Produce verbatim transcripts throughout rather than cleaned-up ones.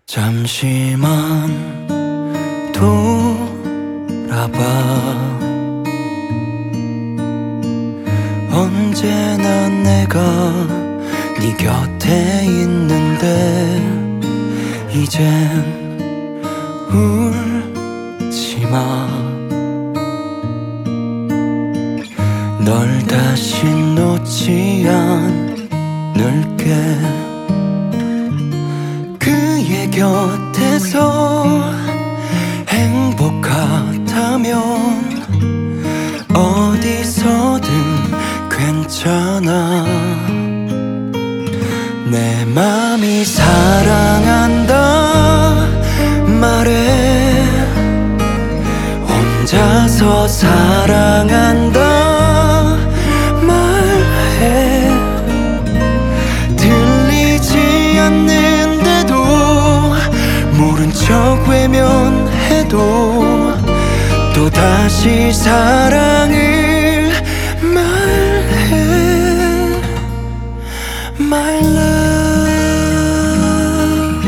잠시만 돌아봐. 언제나 내가 네 곁에 있는데 이젠 울지마. 널 다시 놓지 않을게. 그의 곁에서 행복하다면 어디서든 괜찮아. 내 맘이 사랑한다 말해. 혼자서 사랑한다 말해. 들리지 않는데도 모른 척 외면해도 또다시 사랑을 말해. My love.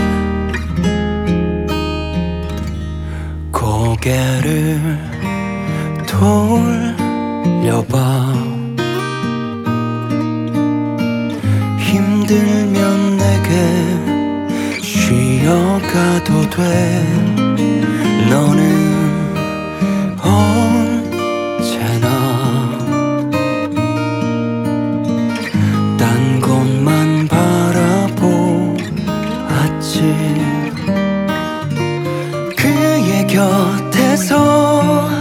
고개를 돌려봐. 힘들면 내게 쉬어가도 돼. 너는 언제나 딴 곳만 바라보았지. 그의 곁에서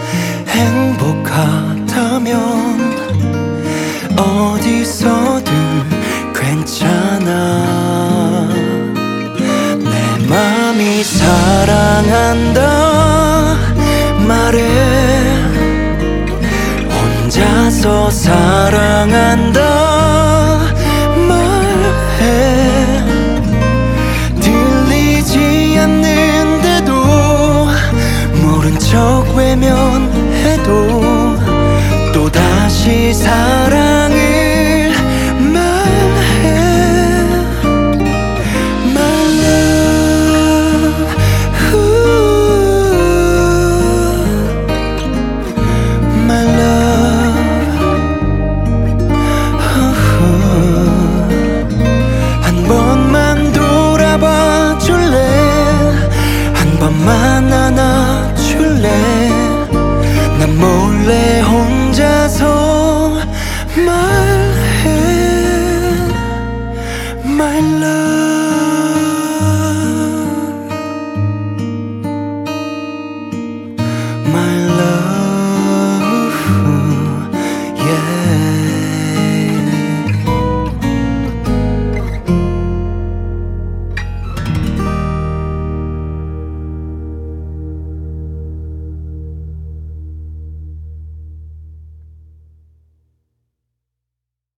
행복하다면 어디서든 괜찮아. 내 맘이 사랑한다 말해. 혼자서 사랑한다 말해. 들리지 않는데도 모른 척 외면해도 또다시 사랑해.